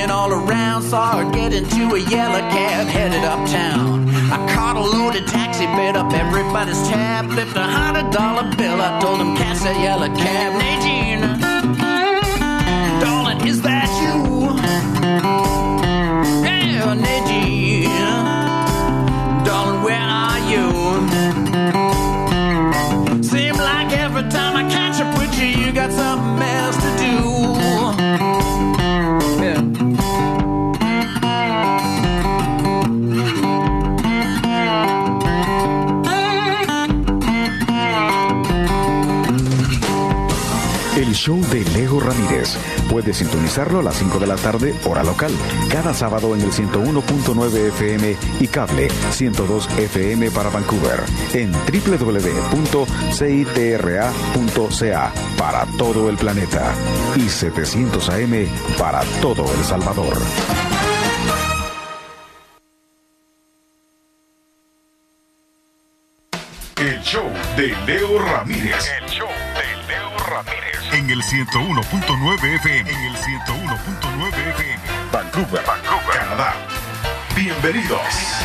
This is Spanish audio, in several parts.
looking all around, saw her get into a yellow cab headed uptown. I caught a loaded taxi, bid up everybody's tab, flipped $100 bill. I told him, catch that yellow cab. Nadine, darling, is that you? Yeah, Nadine, darling, where are you? Seems like every time I catch up with you, you got something else to do. Yeah. El show de Leo Ramírez. Puedes sintonizarlo a las 5 de la tarde, hora local, cada sábado en el 101.9 FM y cable 102 FM para Vancouver, en www.citra.ca para todo el planeta y 700 AM para todo El Salvador. El show de Leo Ramírez. El show de Leo Ramírez. En el 101.9 FM. En el 101.9 FM. Vancouver, Canadá. Bienvenidos.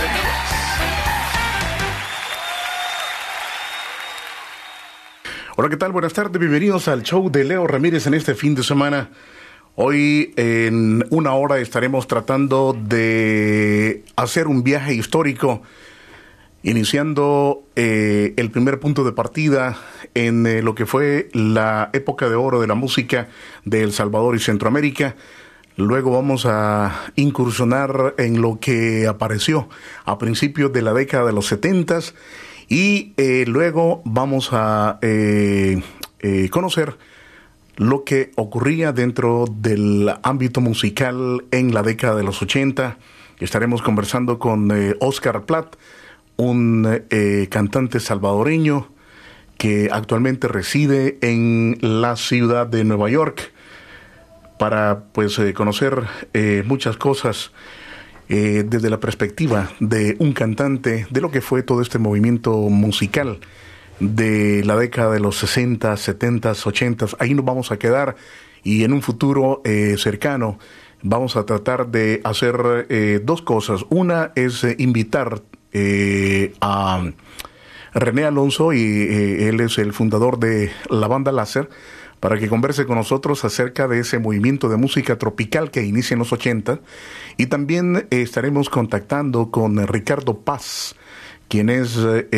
Hola, ¿qué tal? Buenas tardes. Bienvenidos al show de Leo Ramírez en este fin de semana. Hoy en una hora estaremos tratando de hacer un viaje histórico, iniciando el primer punto de partida en lo que fue la época de oro de la música de El Salvador y Centroamérica. Luego vamos a incursionar en lo que apareció a principios de la década de los 70s y luego vamos a conocer lo que ocurría dentro del ámbito musical en la década de los 80. Estaremos conversando con Oscar Platt, un cantante salvadoreño que actualmente reside en la ciudad de Nueva York, para conocer muchas cosas desde la perspectiva de un cantante, de lo que fue todo este movimiento musical de la década de los 60, 70, 80. Ahí nos vamos a quedar y en un futuro cercano vamos a tratar de hacer dos cosas. Una es invitar a René Alonso, y él es el fundador de la banda Láser, para que converse con nosotros acerca de ese movimiento de música tropical que inicia en los 80. Y también estaremos contactando con Ricardo Paz, quien es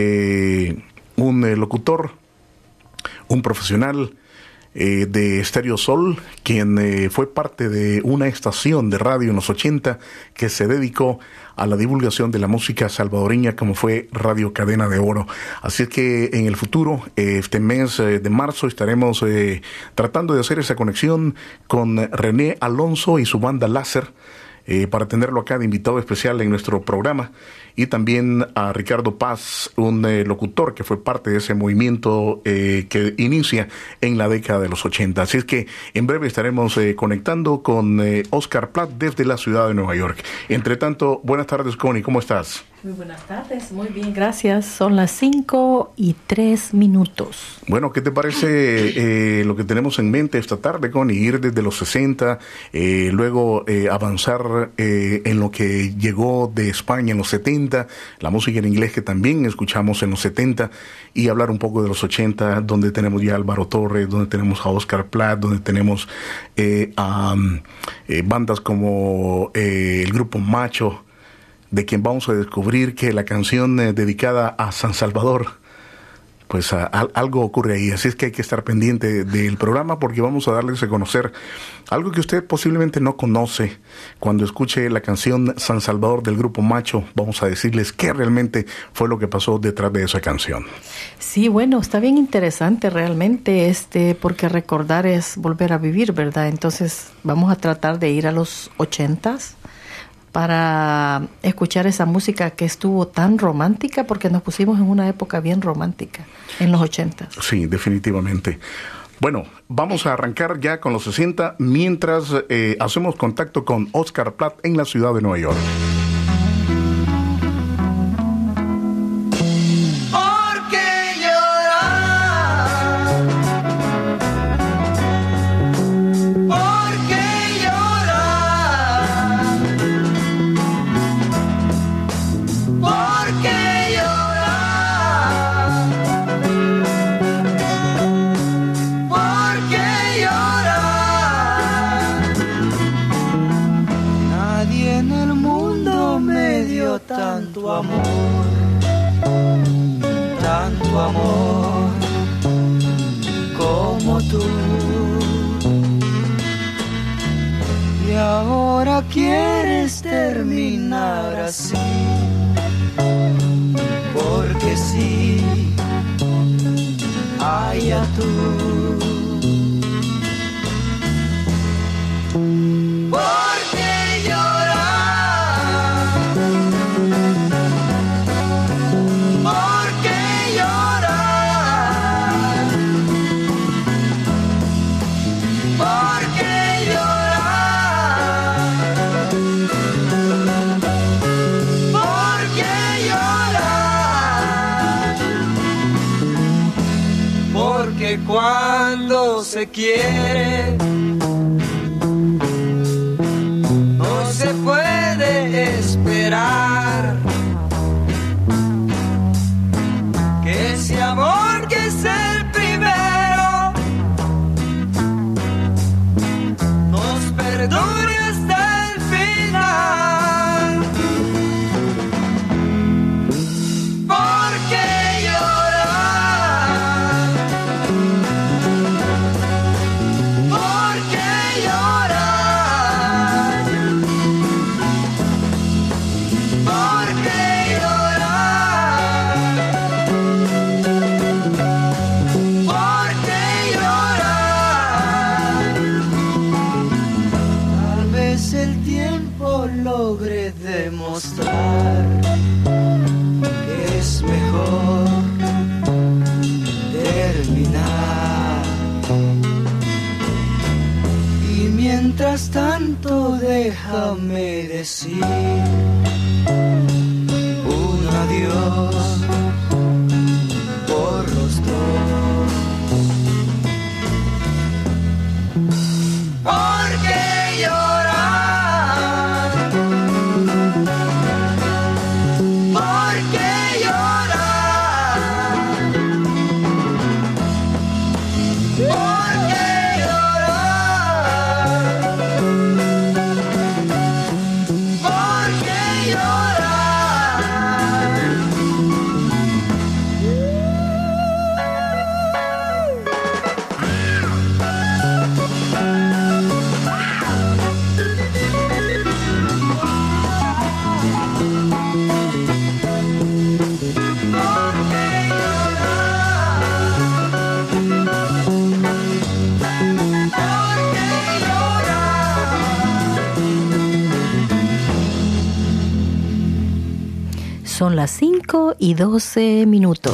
un locutor, un profesional de Stereo Sol, quien fue parte de una estación de radio en los 80 que se dedicó a la divulgación de la música salvadoreña, como fue Radio Cadena de Oro. Así es que en el futuro, este mes de marzo, estaremos tratando de hacer esa conexión con René Alonso y su banda Láser, para tenerlo acá de invitado especial en nuestro programa, y también a Ricardo Paz, un locutor que fue parte de ese movimiento que inicia en la década de los 80. Así es que en breve estaremos conectando con Oscar Platt desde la ciudad de Nueva York. Entre tanto, buenas tardes, Connie, ¿cómo estás? Muy buenas tardes, muy bien, gracias. Son las 5:03. Bueno, ¿qué te parece lo que tenemos en mente esta tarde, Connie? Ir desde los 60, luego avanzar en lo que llegó de España en los 70, la música en inglés que también escuchamos en los 70, y hablar un poco de los 80, donde tenemos ya a Álvaro Torres, donde tenemos a Oscar Platt, donde tenemos a bandas como el grupo Macho, de quien vamos a descubrir que la canción dedicada a San Salvador, pues algo ocurre ahí. Así es que hay que estar pendiente del programa, porque vamos a darles a conocer algo que usted posiblemente no conoce. Cuando escuche la canción San Salvador del grupo Macho, vamos a decirles qué realmente fue lo que pasó detrás de esa canción. Sí, bueno, está bien interesante realmente, porque recordar es volver a vivir, ¿verdad? Entonces vamos a tratar de ir a los 80s para escuchar esa música que estuvo tan romántica, porque nos pusimos en una época bien romántica en los 80. Sí, definitivamente. Bueno, vamos a arrancar ya con los 60 mientras hacemos contacto con Oscar Platt en la ciudad de Nueva York. dio tanto amor, como tú. Y ahora quieres terminar así, porque sí, allá tú. ¿Por qué llorar? ¿Por qué llorar? ¿Por qué llorar? ¿Por qué llorar? Porque cuando se quiere se puede esperar que ese amor que es el primero nos perdure hasta el final. ¿Por qué llorar? ¿Por qué llorar? ¿Por qué llorar? ¿Por qué llorar? Tal vez el tiempo logre demostrar que es mejor terminar. Y mientras tanto déjame decir un adiós por los dos. ¿Por qué llorar? ¿Por qué llorar? ¿Por qué llorar? ¿Por qué llorar? Son las 5:12.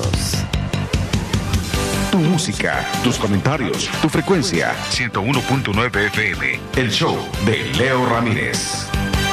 Tu música, tus comentarios, tu frecuencia. 101.9 FM. El show de Leo Ramírez.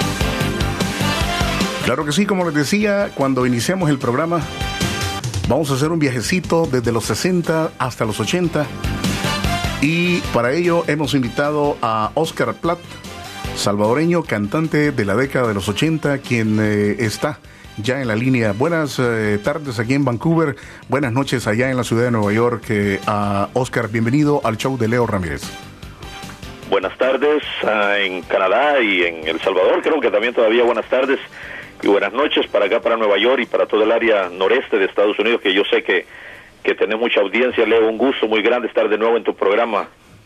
Claro que sí, como les decía, cuando iniciamos el programa, vamos a hacer un viajecito desde los 60 hasta los 80. Y para ello hemos invitado a Oscar Platt, salvadoreño, cantante de la década de los 80, quien está ya en la línea. Buenas tardes aquí en Vancouver, buenas noches allá en la ciudad de Nueva York. Oscar, bienvenido al show de Leo Ramírez. Buenas tardes en Canadá y en El Salvador, creo que también todavía buenas tardes y buenas noches para acá, para Nueva York y para todo el área noreste de Estados Unidos, que yo sé que tenés mucha audiencia. Leo, un gusto muy grande estar de nuevo en tu programa.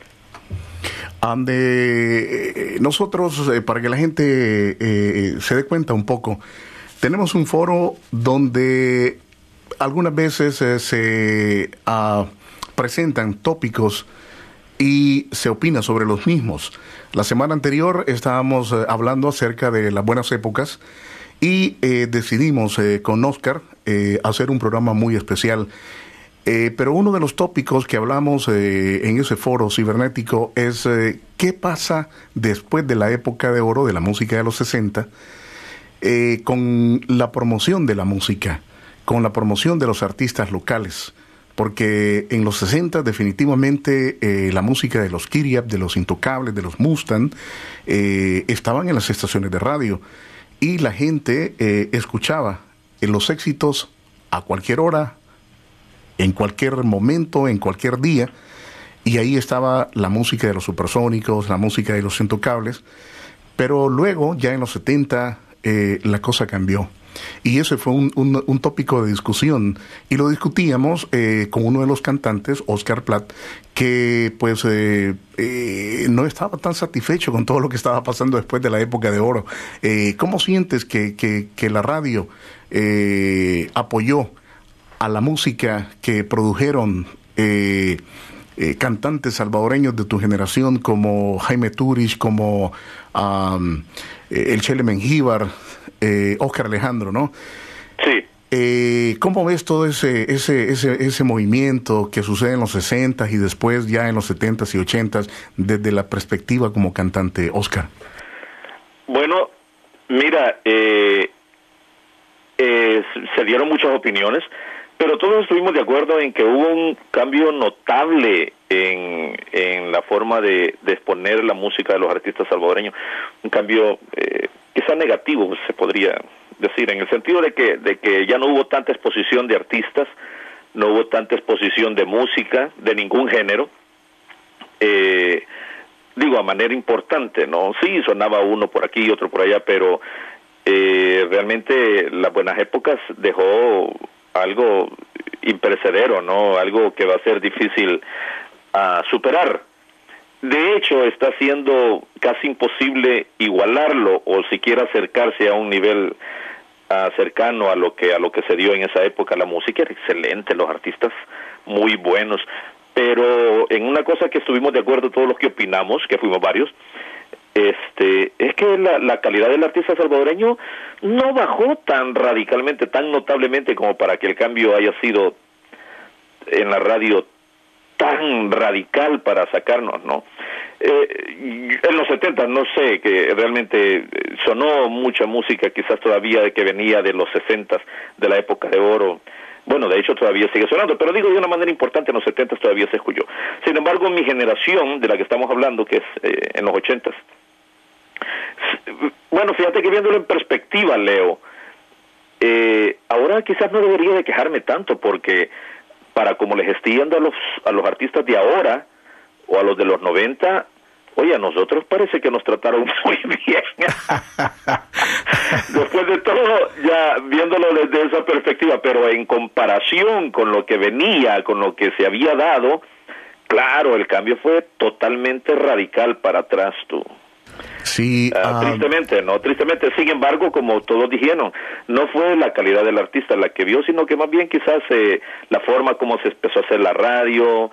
Nosotros, para que la gente se dé cuenta un poco, tenemos un foro donde algunas veces se presentan tópicos y se opina sobre los mismos. La semana anterior estábamos hablando acerca de las buenas épocas y decidimos con Oscar hacer un programa muy especial. Pero uno de los tópicos que hablamos en ese foro cibernético es qué pasa después de la época de oro de la música de los 60, con la promoción de la música, con la promoción de los artistas locales, porque en los 60 definitivamente la música de los Kiriap, de los Intocables, de los Mustang, estaban en las estaciones de radio y la gente escuchaba los éxitos a cualquier hora, en cualquier momento, en cualquier día, y ahí estaba la música de los Supersónicos, la música de los Intocables. Pero luego, ya en los 70, la cosa cambió. Y ese fue un tópico de discusión. Y lo discutíamos con uno de los cantantes, Oscar Platt, que pues no estaba tan satisfecho con todo lo que estaba pasando después de la época de oro. ¿Cómo sientes que la radio apoyó a la música que produjeron cantantes salvadoreños de tu generación como Jaime Turich, como el Chele Mengíbar, Oscar Alejandro, ¿no? Sí. ¿Cómo ves todo ese movimiento que sucede en los 60s y después ya en los 70s y 80s desde la perspectiva como cantante, Oscar? Bueno, mira, se dieron muchas opiniones, pero todos estuvimos de acuerdo en que hubo un cambio notable en la forma de exponer la música de los artistas salvadoreños, un cambio quizá negativo, se podría decir, en el sentido de que ya no hubo tanta exposición de artistas, no hubo tanta exposición de música, de ningún género, digo, a manera importante, ¿no? Sí, sonaba uno por aquí y otro por allá, pero realmente las buenas épocas dejó algo imperecedero, ¿no? Algo que va a ser difícil superar. De hecho, está siendo casi imposible igualarlo o siquiera acercarse a un nivel cercano a lo que se dio en esa época. La música era excelente, los artistas muy buenos, pero en una cosa que estuvimos de acuerdo todos los que opinamos, que fuimos varios, es que la calidad del artista salvadoreño no bajó tan radicalmente, tan notablemente como para que el cambio haya sido en la radio tan radical para sacarnos, ¿no? En los 70 no sé, que realmente sonó mucha música quizás todavía que venía de los 60, de la época de oro. Bueno, de hecho todavía sigue sonando, pero digo de una manera importante, en los 70 todavía se escuchó. Sin embargo, mi generación, de la que estamos hablando, que es en los 80, bueno, fíjate que viéndolo en perspectiva, Leo, ahora quizás no debería de quejarme tanto, porque para como les estoy yendo a los artistas de ahora, o a los de los 90, oye, a nosotros parece que nos trataron muy bien. Después de todo, ya viéndolo desde esa perspectiva, pero en comparación con lo que venía, con lo que se había dado, claro, el cambio fue totalmente radical para atrás, tú. Sí, tristemente, ¿no? Tristemente. Sin embargo, como todos dijeron, no fue la calidad del artista la que vio, sino que más bien quizás la forma como se empezó a hacer la radio,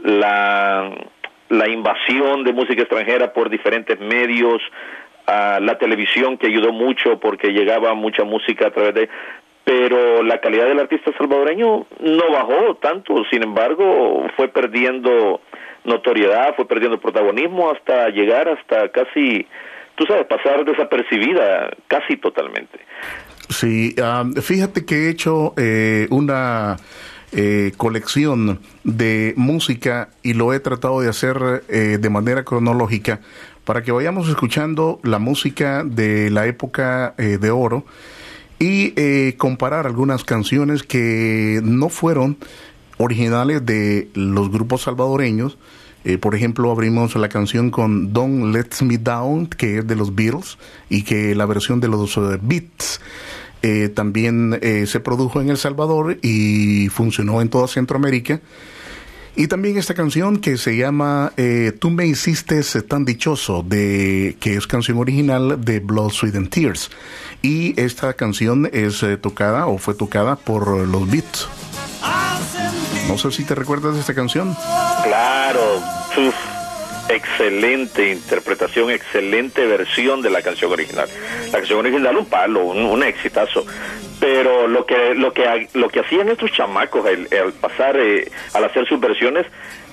la invasión de música extranjera por diferentes medios, la televisión que ayudó mucho porque llegaba mucha música a través de... Pero la calidad del artista salvadoreño no bajó tanto, sin embargo, fue perdiendo notoriedad, fue perdiendo protagonismo hasta llegar hasta casi, tú sabes, pasar desapercibida casi totalmente. Sí, fíjate que he hecho una colección de música y lo he tratado de hacer de manera cronológica para que vayamos escuchando la música de la época de oro y comparar algunas canciones que no fueron originales de los grupos salvadoreños. Por ejemplo, abrimos la canción con Don't Let Me Down, que es de los Beatles, y que la versión de los Beats también se produjo en El Salvador y funcionó en toda Centroamérica. Y también esta canción que se llama Tú me hiciste tan dichoso, que es canción original de Blood, Sweat and Tears. Y esta canción es tocada o fue tocada por los Beats. No sé si te recuerdas de esta canción. Claro, excelente interpretación, excelente versión de la canción original. La canción original un palo, un exitazo. Pero lo que hacían estos chamacos al pasar, al hacer sus versiones,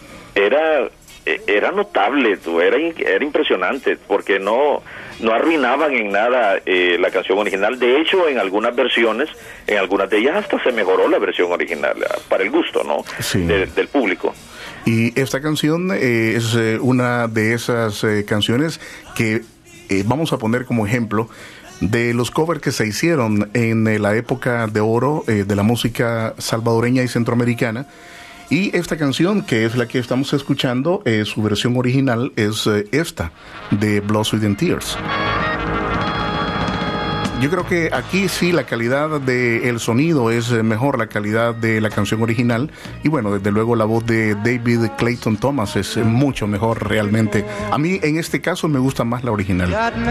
era notable, era impresionante, porque no arruinaban en nada la canción original. De hecho, en algunas versiones, en algunas de ellas hasta se mejoró la versión original, para el gusto, ¿no? Sí. Del público. Y esta canción es una de esas canciones que vamos a poner como ejemplo de los covers que se hicieron en la época de oro de la música salvadoreña y centroamericana. Y esta canción, que es la que estamos escuchando, su versión original es esta, de Blood, Sweat and Tears. Yo creo que aquí sí la calidad del sonido es mejor, la calidad de la canción original, y bueno, desde luego la voz de David Clayton Thomas es mucho mejor realmente. A mí en este caso me gusta más la original.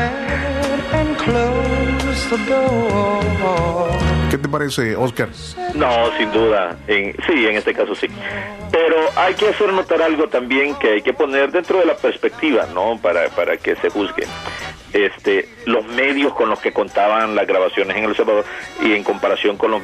¿Qué te parece, Oscar? No, sin duda, sí, en este caso sí. Pero hay que hacer notar algo también que hay que poner dentro de la perspectiva, ¿no? Para que se juzgue. Los medios con los que contaban las grabaciones en El Salvador y en comparación con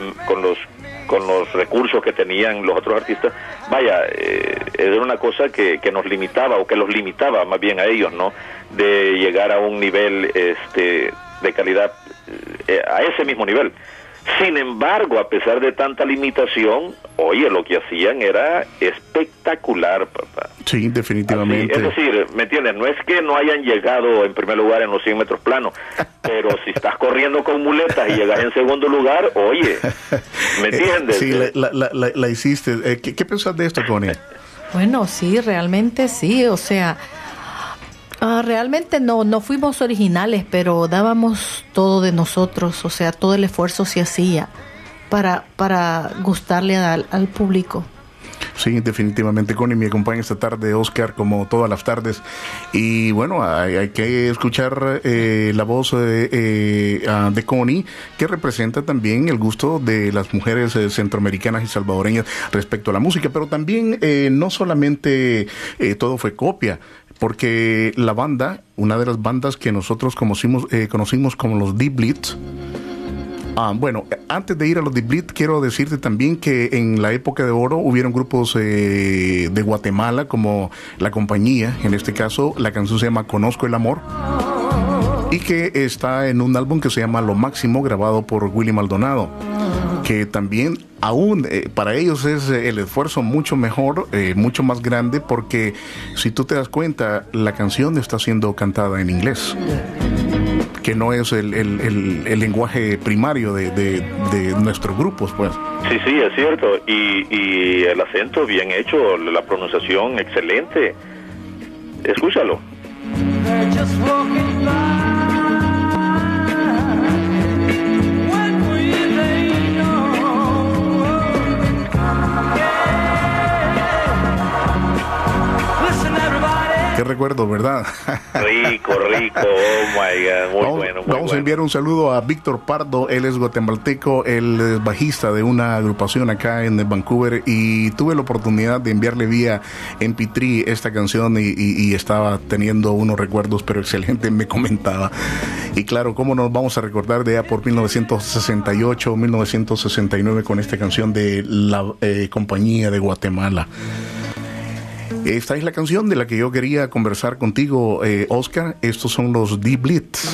los recursos que tenían los otros artistas, vaya, era una cosa que nos limitaba, o que los limitaba más bien a ellos, ¿no? De llegar a un nivel de calidad, a ese mismo nivel. Sin embargo, a pesar de tanta limitación, oye, lo que hacían era espectacular, papá. Sí, definitivamente. Así, es decir, ¿me entiendes? No es que no hayan llegado en primer lugar en los 100 metros planos, pero si estás corriendo con muletas y llegas en segundo lugar, oye, ¿me entiendes? Sí, la hiciste. ¿Qué pensás de esto, Connie? Bueno, sí, realmente sí, o sea... realmente no fuimos originales, pero dábamos todo de nosotros, o sea, todo el esfuerzo se hacía para gustarle al público. Sí, definitivamente, Connie. Me acompaña esta tarde Oscar, como todas las tardes, y bueno, hay que escuchar la voz de Connie, que representa también el gusto de las mujeres centroamericanas y salvadoreñas respecto a la música, pero también no solamente todo fue copia, porque la banda, una de las bandas que nosotros conocimos como los Deep Blitz. Bueno, antes de ir a los Deep Blitz, quiero decirte también que en la época de oro hubieron grupos de Guatemala, como La Compañía. En este caso, la canción se llama Conozco el Amor, y que está en un álbum que se llama Lo Máximo, grabado por Willy Maldonado, que también aún para ellos es el esfuerzo mucho mejor, mucho más grande, porque si tú te das cuenta, la canción está siendo cantada en inglés, que no es el lenguaje primario de nuestros grupos, pues. Sí, es cierto, y el acento bien hecho, la pronunciación excelente. Escúchalo. Qué recuerdo, ¿verdad? Rico, oh my God, muy bueno. Vamos a enviar un saludo a Víctor Pardo, él es guatemalteco, él es bajista de una agrupación acá en Vancouver, y tuve la oportunidad de enviarle vía MP3 esta canción y estaba teniendo unos recuerdos, pero excelente, me comentaba. Y claro, ¿cómo nos vamos a recordar de ya por 1968 o 1969 con esta canción de la Compañía de Guatemala? Esta es la canción de la que yo quería conversar contigo, Oscar. Estos son los Deep Blitz.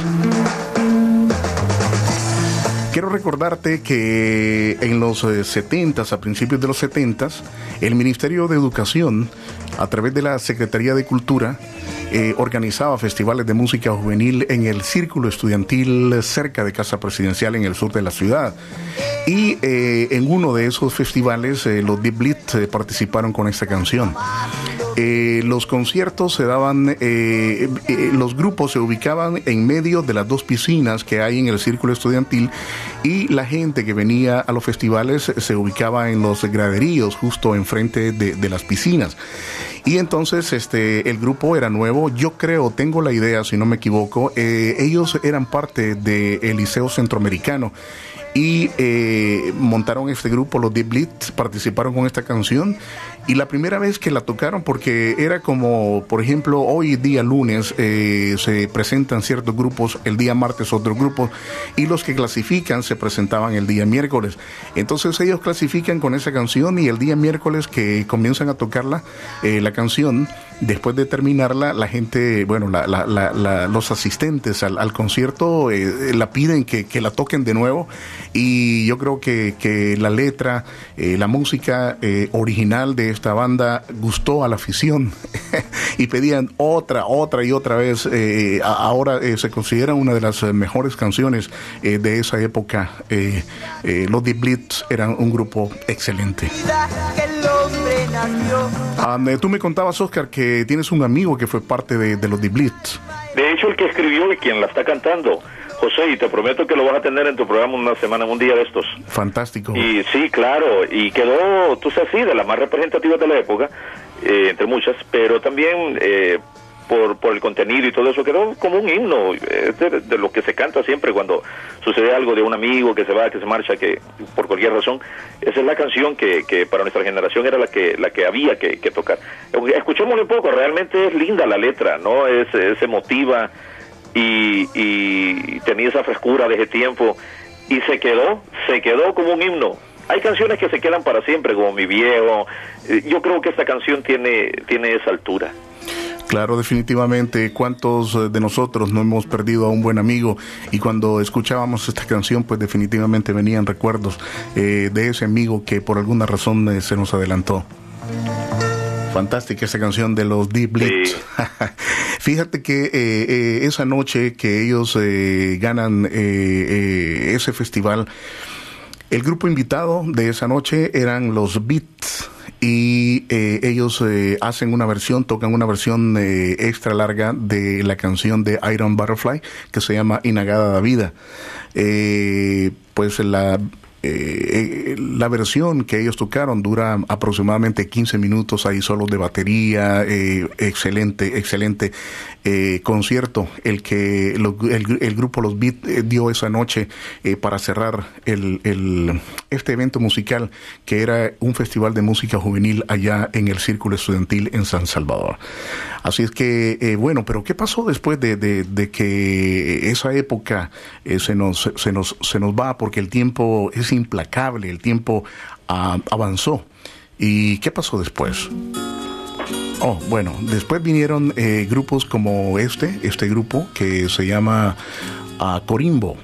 Quiero recordarte que en los 70s, a principios de los 70s, el Ministerio de Educación, a través de la Secretaría de Cultura, organizaba festivales de música juvenil en el Círculo Estudiantil cerca de Casa Presidencial en el sur de la ciudad. Y en uno de esos festivales, los Deep Blitz participaron con esta canción. Los conciertos se daban, los grupos se ubicaban en medio de las dos piscinas que hay en el Círculo Estudiantil, y la gente que venía a los festivales se ubicaba en los graderíos justo enfrente de las piscinas. Y entonces el grupo era nuevo, yo creo, tengo la idea, si no me equivoco, ellos eran parte del Liceo Centroamericano, y montaron este grupo, los Deep Blitz, participaron con esta canción, y la primera vez que la tocaron, porque era como, por ejemplo, hoy día lunes se presentan ciertos grupos, el día martes otros grupos, y los que clasifican se presentaban el día miércoles. Entonces ellos clasifican con esa canción, y el día miércoles que comienzan a tocarla, la canción, después de terminarla, la gente, bueno, los asistentes al concierto la piden que la toquen de nuevo, y yo creo que la letra, la música original de esta banda gustó a la afición y pedían otra y otra vez. Ahora se considera una de las mejores canciones de esa época. Los Deep Blitz eran un grupo excelente. Tú me contabas, Oscar, que tienes un amigo que fue parte de los Deep Blitz. De hecho, el que escribió y quien la está cantando, José, y te prometo que lo vas a tener en tu programa una semana, un día de estos. Fantástico. Y sí, claro, y quedó, tú sabes, sí, de las más representativas de la época, entre muchas, pero también por el contenido y todo eso, quedó como un himno de lo que se canta siempre cuando sucede algo de un amigo que se va, que se marcha, que por cualquier razón. Esa es la canción que para nuestra generación era la que había que tocar. Escuchémosle un poco, realmente es linda la letra, ¿no? Es emotiva y tenía esa frescura de ese tiempo y se quedó como un himno. Hay canciones que se quedan para siempre, como Mi Viejo. Yo creo que esta canción tiene esa altura. Claro, definitivamente. ¿Cuántos de nosotros no hemos perdido a un buen amigo? Y cuando escuchábamos esta canción, pues definitivamente venían recuerdos de ese amigo que por alguna razón se nos adelantó. Fantástica esa canción de los Deep Blitz. Sí. Fíjate que esa noche que ellos ganan ese festival, el grupo invitado de esa noche eran los Beats. Y ellos tocan una versión extra larga de la canción de Iron Butterfly que se llama Inagada da Vida. Pues la versión que ellos tocaron dura aproximadamente 15 minutos, hay solos de batería, excelente concierto el que el grupo Los Beat dio esa noche para cerrar este evento musical que era un festival de música juvenil allá en el Círculo Estudiantil en San Salvador. Así es que bueno, pero ¿qué pasó después de que esa época se nos va? Porque el tiempo es implacable, el tiempo avanzó. ¿Y qué pasó después? Bueno, después vinieron grupos como este grupo que se llama Corimbo,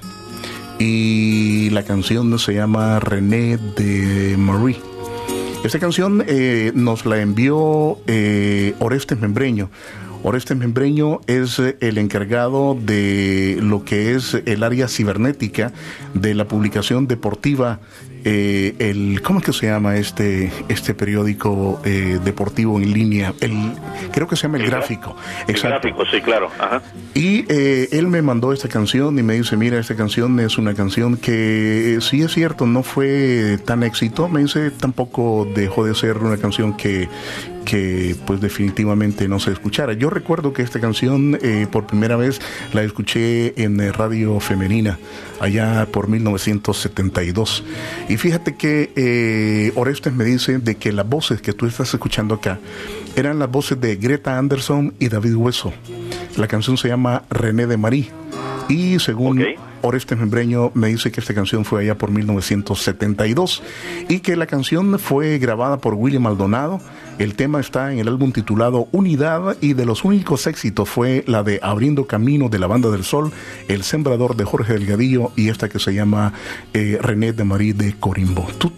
y la canción se llama René de Marie. Esta canción nos la envió Orestes Membreño. Orestes Membreño es el encargado de lo que es el área cibernética de la publicación deportiva, ¿cómo es que se llama este periódico deportivo en línea? Creo que se llama El Gráfico. Exacto. El Gráfico, sí, claro. Ajá. Y él me mandó esta canción y me dice, mira, esta canción es una canción que sí es cierto, no fue tan éxito. Me dice, tampoco dejó de ser una canción que pues definitivamente no se escuchara. Yo recuerdo que esta canción por primera vez la escuché en Radio Femenina allá por 1972, y fíjate que Orestes me dice de que las voces que tú estás escuchando acá eran las voces de Greta Anderson y David Hueso. La canción se llama René de Marie, y según Orestes Membreño me dice que esta canción fue allá por 1972 y que la canción fue grabada por William Maldonado. El tema está en el álbum titulado Unidad, y de los únicos éxitos fue la de Abriendo Camino de la Banda del Sol, El Sembrador de Jorge Delgadillo, y esta que se llama René de Marie de Corimbo. ¿Tú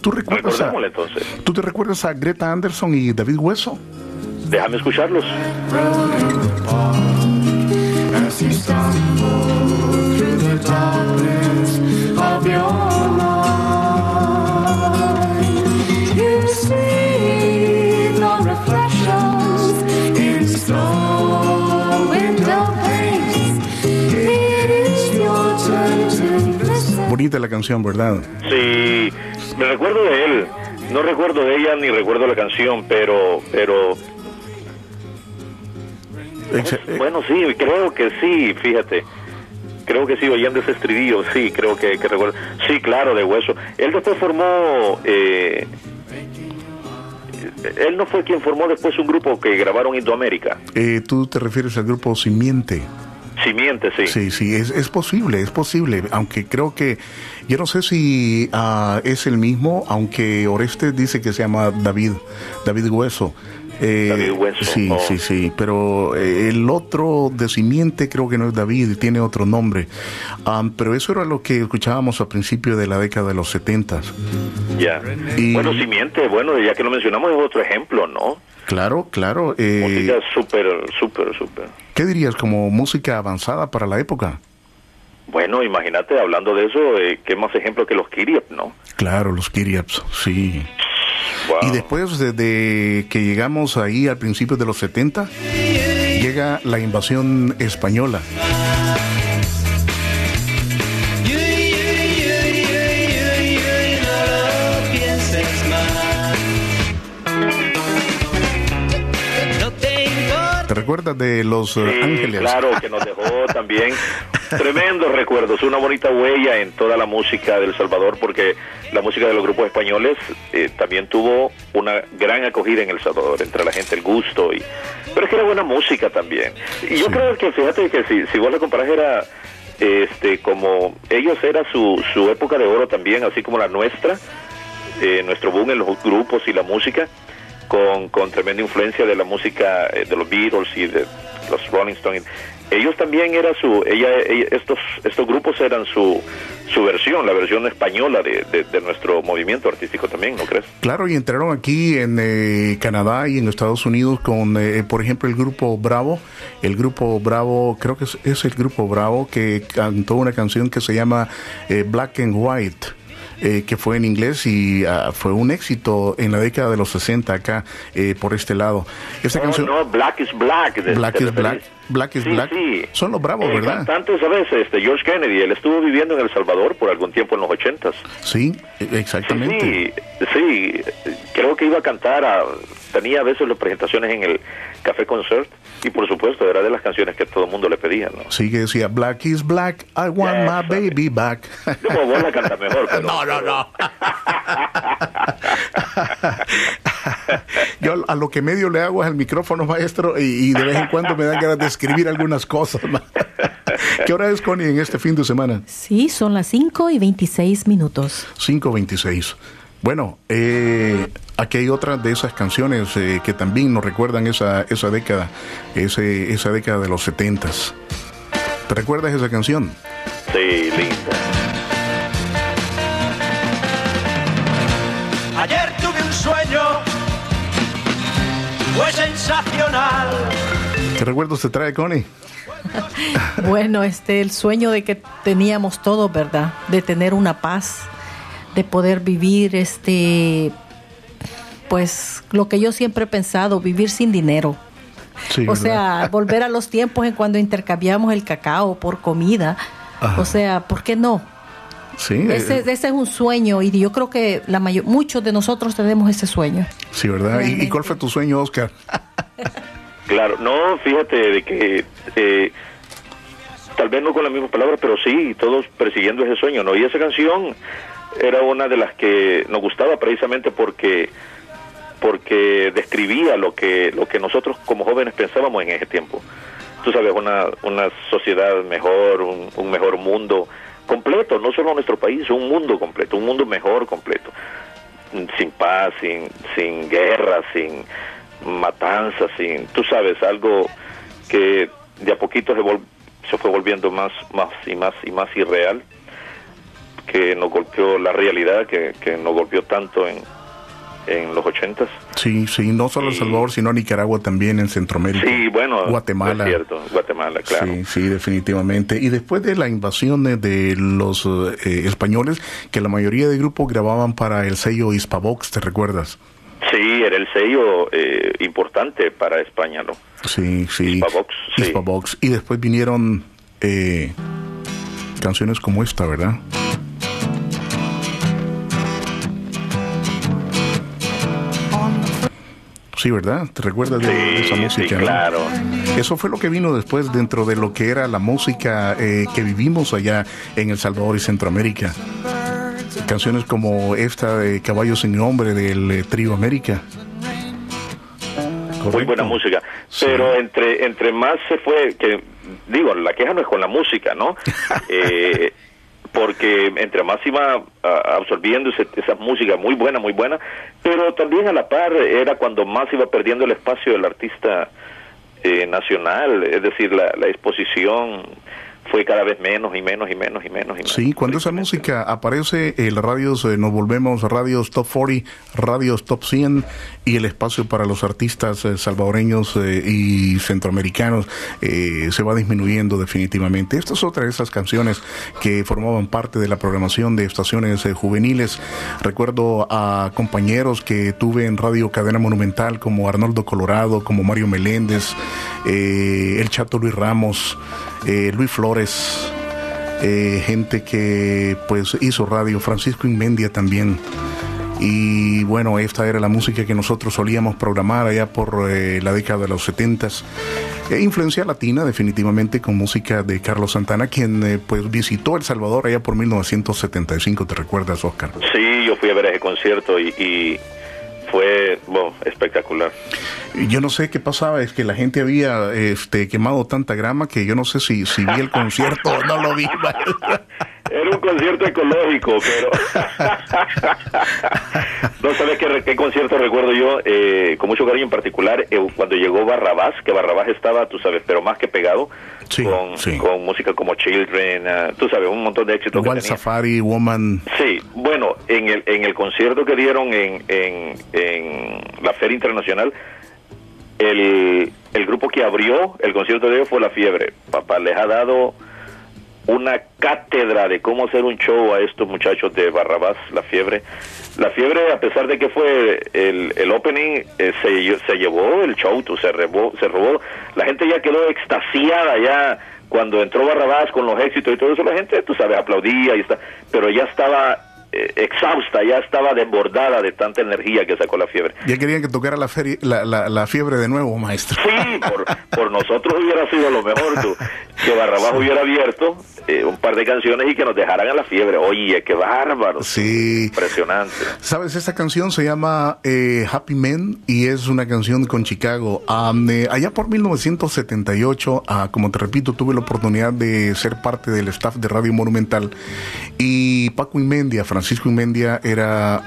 te recuerdas a Greta Anderson y David Hueso? Déjame escucharlos. Bonita la canción, ¿verdad? Sí, me recuerdo de él. No recuerdo de ella ni recuerdo la canción, pero bueno, sí, creo que sí, fíjate. Creo que sí, oyendo ese estribillo, sí, creo que recuerdo. Sí, claro, de Hueso. Él después formó... él no fue quien formó después un grupo que grabaron Indoamérica. ¿Tú te refieres al grupo Simiente? Simiente, sí. Sí, es posible, aunque creo que, yo no sé si es el mismo, aunque Orestes dice que se llama David Hueso. David Hueso. Sí, pero el otro de Simiente creo que no es David, tiene otro nombre. Pero eso era lo que escuchábamos al principio de la década de los 70. Ya. Bueno, Simiente, ya que lo mencionamos, es otro ejemplo, ¿no? Claro. Música súper. ¿Qué dirías como música avanzada para la época? Bueno, imagínate, hablando de eso, ¿qué más ejemplo que los Kyriaps, no? Claro, los Kyriaps, sí. Wow. Y después de que llegamos ahí al principio de los 70, llega la invasión española. recuerdas de Los Ángeles? Claro, que nos dejó también tremendos recuerdos, una bonita huella en toda la música de El Salvador, porque la música de los grupos españoles también tuvo una gran acogida en El Salvador, entre la gente, el gusto, pero es que era buena música también. Y yo creo que, fíjate que si vos la comparás, era como ellos, era su época de oro también, así como la nuestra, nuestro boom en los grupos y la música, con tremenda influencia de la música de los Beatles y de los Rolling Stones. Ellos también era estos grupos eran su versión, la versión española de nuestro movimiento artístico también, ¿no crees? Claro, y entraron aquí en Canadá y en Estados Unidos con, por ejemplo, el grupo Bravo. El grupo Bravo, creo que es el grupo Bravo, que cantó una canción que se llama Black and White. Que fue en inglés y fue un éxito en la década de los 60 acá, por este lado. Esta canción... No, Black is Black. Black is Black. Black is Black. Sí. Son los Bravos, ¿verdad? El cantante, ¿sabes? George Kennedy, él estuvo viviendo en El Salvador por algún tiempo en los 80s. Sí, exactamente. Sí, creo que iba a cantar, tenía a veces las presentaciones en el Café Concert, y por supuesto era de las canciones que todo el mundo le pedía, ¿no? Sí, que decía Black is Black, I want my baby back. No, vos la cantas mejor, pero... No. Yo a lo que medio le hago es al micrófono, maestro, y de vez en cuando me dan ganas de escribir algunas cosas. ¿Qué hora es, Connie, en este fin de semana? Sí, son las 5:26. 5:26. Bueno, aquí hay otra de esas canciones que también nos recuerdan esa década, esa década de los 70s. ¿Te recuerdas esa canción? Sí, linda. Ayer tuve un sueño, fue sensacional. ¿Qué recuerdos te trae, Connie? Bueno, el sueño de que teníamos todo, ¿verdad? De tener una paz, de poder vivir, pues lo que yo siempre he pensado, vivir sin dinero. Sí, o sea, volver a los tiempos en cuando intercambiamos el cacao por comida. Ajá. O sea, ¿por qué no? Sí, ese es un sueño, y yo creo que muchos de nosotros tenemos ese sueño. Sí, ¿verdad? ¿Y cuál fue tu sueño, Oscar? Claro, no, fíjate de que tal vez no con las mismas palabras, pero sí, todos persiguiendo ese sueño, ¿no? Y esa canción era una de las que nos gustaba precisamente porque describía lo que nosotros como jóvenes pensábamos en ese tiempo. Tú sabes, una sociedad mejor, un mejor mundo completo, no solo nuestro país, un mundo completo, un mundo mejor completo, sin paz, sin guerra, sin matanzas, tú sabes, algo que de a poquito se fue volviendo más irreal, que nos golpeó la realidad, que nos golpeó tanto en los 80s. Sí, no solo El Salvador, sino Nicaragua también, en Centroamérica. Sí, bueno, Guatemala. Es cierto, Guatemala, claro. Sí, definitivamente. Y después de la invasión de los españoles, que la mayoría de grupos grababan para el sello Hispavox, ¿te recuerdas? Sí, era el sello importante para España, ¿no? Sí. Hispavox, sí. Hispavox. Y después vinieron canciones como esta, ¿verdad? Sí, ¿verdad? ¿Te recuerdas de esa música? Sí, claro. ¿No? Eso fue lo que vino después dentro de lo que era la música que vivimos allá en El Salvador y Centroamérica. Canciones como esta de Caballo sin Nombre del Trío América. Correcto. Muy buena música. Sí. Pero entre más se fue, la queja no es con la música, ¿no? Porque entre más iba absorbiendo esa música muy buena, pero también a la par era cuando más iba perdiendo el espacio del artista nacional, es decir, la exposición fue cada vez menos y menos. Sí, cuando esa música aparece, las radios nos volvemos radios top 40, radios top 100, y el espacio para los artistas salvadoreños y centroamericanos se va disminuyendo definitivamente. Esta es otra de esas canciones que formaban parte de la programación de estaciones juveniles. Recuerdo a compañeros que tuve en Radio Cadena Monumental, como Arnoldo Colorado, como Mario Meléndez, el Chato Luis Ramos, Luis Flores, gente que pues hizo radio, Francisco Inmendia también, Y bueno, esta era la música que nosotros solíamos programar allá por la década de los 70s. Influencia latina, definitivamente, con música de Carlos Santana, quien pues visitó El Salvador allá por 1975, ¿te recuerdas, Oscar? Sí, yo fui a ver ese concierto y fue espectacular. Yo no sé qué pasaba, es que la gente había quemado tanta grama que yo no sé si vi el concierto o no lo vi. Era un concierto ecológico, pero no sabes qué concierto recuerdo yo con mucho cariño, en particular cuando llegó Barrabás, que Barrabás estaba, tú sabes, pero más que pegado, sí, con música como Children, tú sabes, un montón de éxitos. Igual Safari, Woman. Sí, bueno, en el concierto que dieron en la Feria Internacional, el grupo que abrió el concierto de ellos fue La Fiebre. Papá les ha dado una cátedra de cómo hacer un show a estos muchachos de Barrabás, La Fiebre. La Fiebre, a pesar de que fue el opening, se llevó el show, se robó. La gente ya quedó extasiada ya cuando entró Barrabás con los éxitos y todo eso. La gente, tú sabes, aplaudía y está, pero ya estaba exhausta, ya estaba desbordada de tanta energía que sacó La Fiebre. Ya querían que tocara la Fiebre de nuevo, maestro. Sí, por nosotros hubiera sido lo mejor, que Barrabás hubiera abierto un par de canciones y que nos dejaran a La Fiebre. Oye, qué bárbaro. Sí. Impresionante. ¿Sabes? Esta canción se llama Happy Men y es una canción con Chicago. Allá por 1978, como te repito, tuve la oportunidad de ser parte del staff de Radio Monumental y Paco Inmendia, Francisco Inmendia era,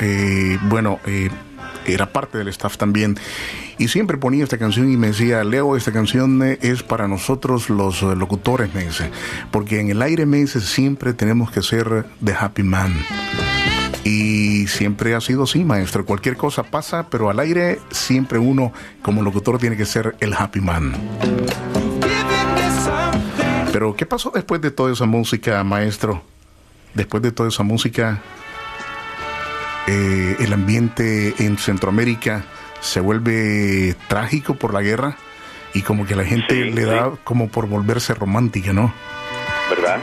era parte del staff también. Y siempre ponía esta canción y me decía, Leo, esta canción es para nosotros los locutores, me dice, porque en el aire, me dice, siempre tenemos que ser the happy man. Y siempre ha sido así, maestro. Cualquier cosa pasa, pero al aire siempre uno como locutor tiene que ser el happy man. Pero ¿qué pasó después de toda esa música, maestro? Después de toda esa música, el ambiente en Centroamérica se vuelve trágico por la guerra y como que la gente le da como por volverse romántica, ¿no? ¿Verdad?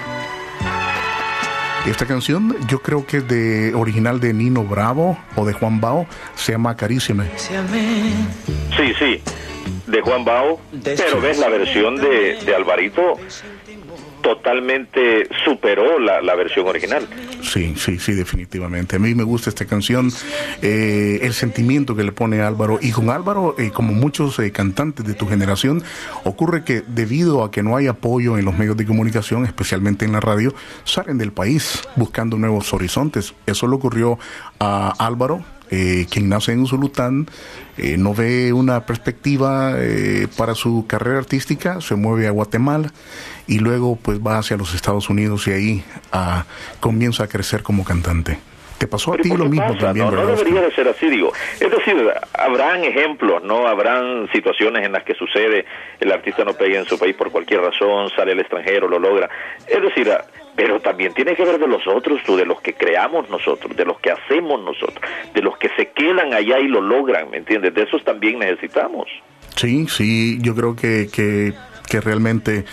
Esta canción yo creo que es original de Nino Bravo o de Juan Bao, se llama Acaríciame. Sí, de Juan Bao, pero ves la versión de Alvarito totalmente superó la versión original. Sí, definitivamente. A mí me gusta esta canción, el sentimiento que le pone Álvaro. Y con Álvaro, como muchos cantantes de tu generación, ocurre que debido a que no hay apoyo en los medios de comunicación, especialmente en la radio, salen del país buscando nuevos horizontes. Eso le ocurrió a Álvaro, quien nace en Usulután, no ve una perspectiva para su carrera artística, se mueve a Guatemala y luego pues va hacia los Estados Unidos y ahí comienza a crecer como cantante. Te pasó a ti lo mismo también, ¿verdad? No debería de ser así, digo. Es decir, habrán ejemplos, ¿no? Habrán situaciones en las que sucede, el artista no pega en su país por cualquier razón, sale al extranjero, lo logra. Es decir, pero también tiene que ver de los otros, de los que creamos nosotros, de los que hacemos nosotros, de los que se quedan allá y lo logran, ¿me entiendes? De esos también necesitamos. Sí, yo creo que realmente